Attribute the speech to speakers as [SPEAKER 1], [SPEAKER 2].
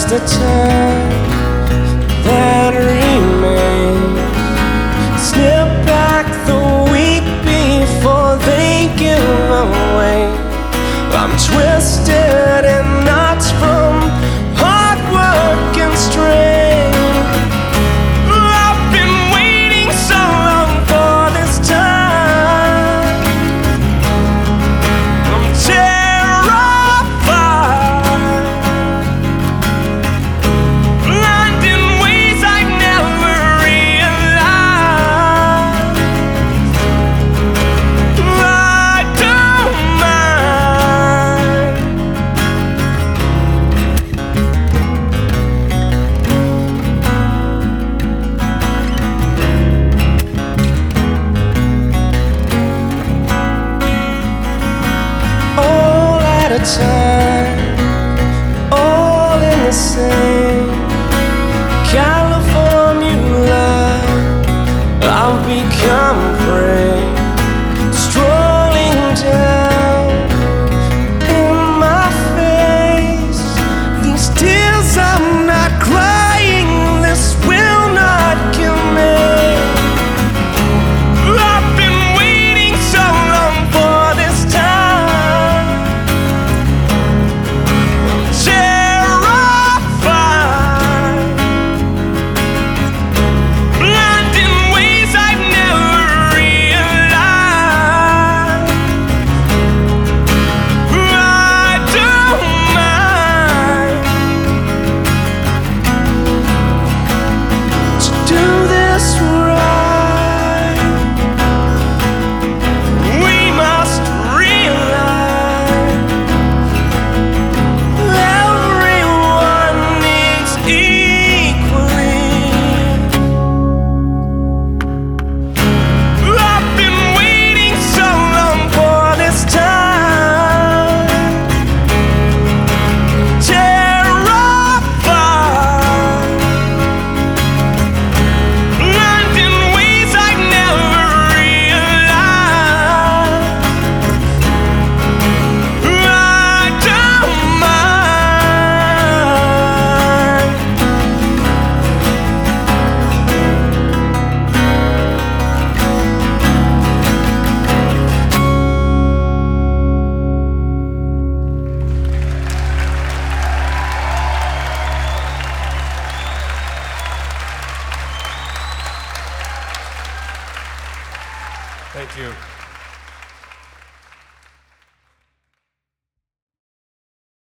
[SPEAKER 1] just a time that remains. Snip back the week before they give away. I'm twisted in knots from hard work and strain. I've been waiting so long for this time. I'm terrified, blind in ways I never realized. I don't mind. All at a time, all in the same California life. I've become prey, strolling down in my face. These tears I'm not crying, this will not kill me. I've been waiting so long for this time. Terrified, blind in ways I've never realized. I don't mind to do this right. We must realize everyone needs equally. I've been waiting so long for this time. Terrified, blind in ways I've never realized. I don't mind. Thank you.